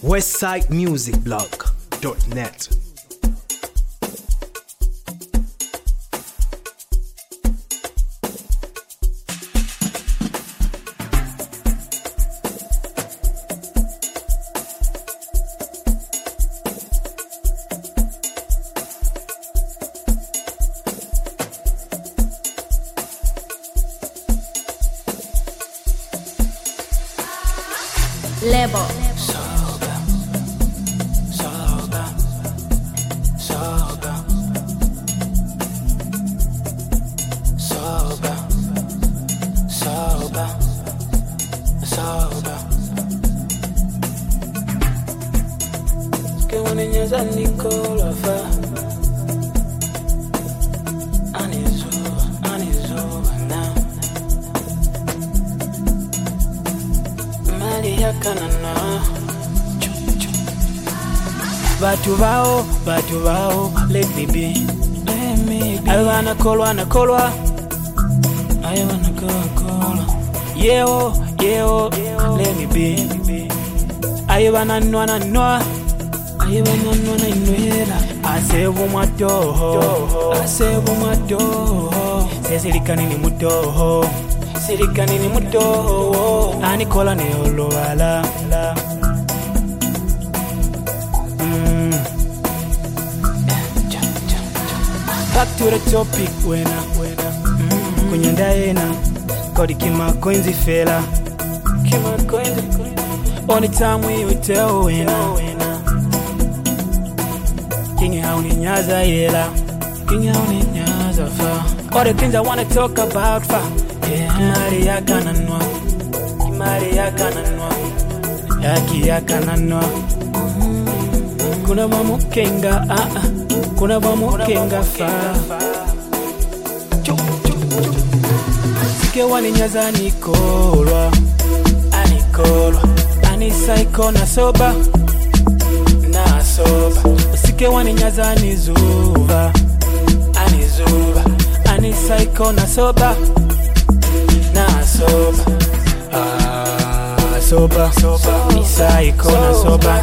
westsidemusicblog.net. Label. Que when in your Nicola fa Anizo now Maria Kanana Batu bao, let me be. I wanna call. I wanna call. Yeah, let me be. I wanna know. I wanna know. I say muto. Say silikani ni muto. Ani kola ne oloala. Back to the topic wena kunyenda ena kodi kima coins fela only time we tell wena kingi hauni nyaza yela kingi hauni nyaza fa all the things I wanna talk about fa kimari yakananwa yaki yakananwa kuna mamukenga kuna bamukenga fa Sike wani nyaza nikolwa Ani psycho na soba Sike wani nyaza nizuva Ani psycho na soba Soba Ni psycho na soba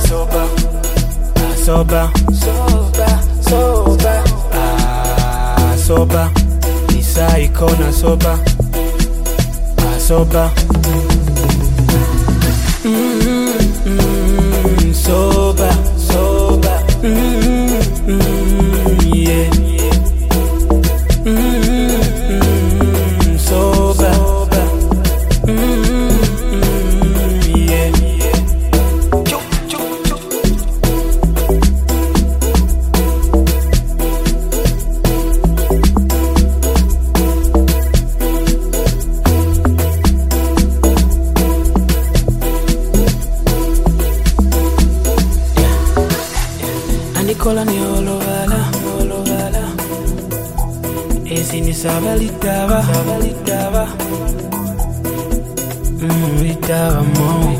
Soba Isa ikona soba soba soba yeah soba yeah Nicola ni olovala Esi ni sabalitava Litava mo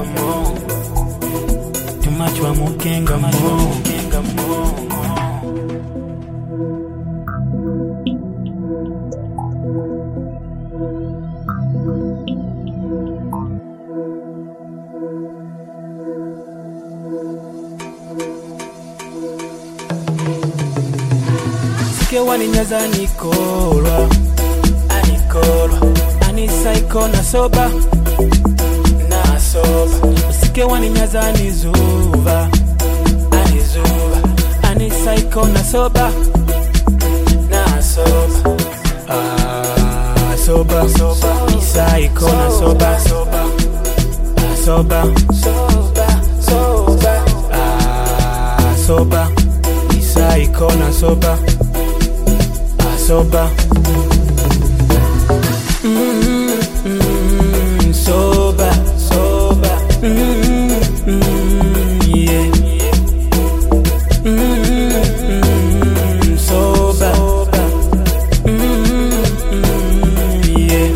Too much wa mukenga mo Wani nyaza nikolwa Ani psycho na soba Usike wani nyaza nizuva Ani psycho na soba Soba Ni psycho na soba Soba Ni psycho na soba Soba Soba yeah Soba yeah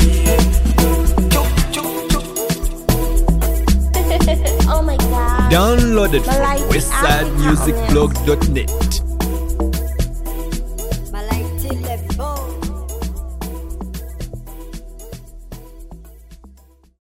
Oh my god. Downloaded from westsidemusicblog.net.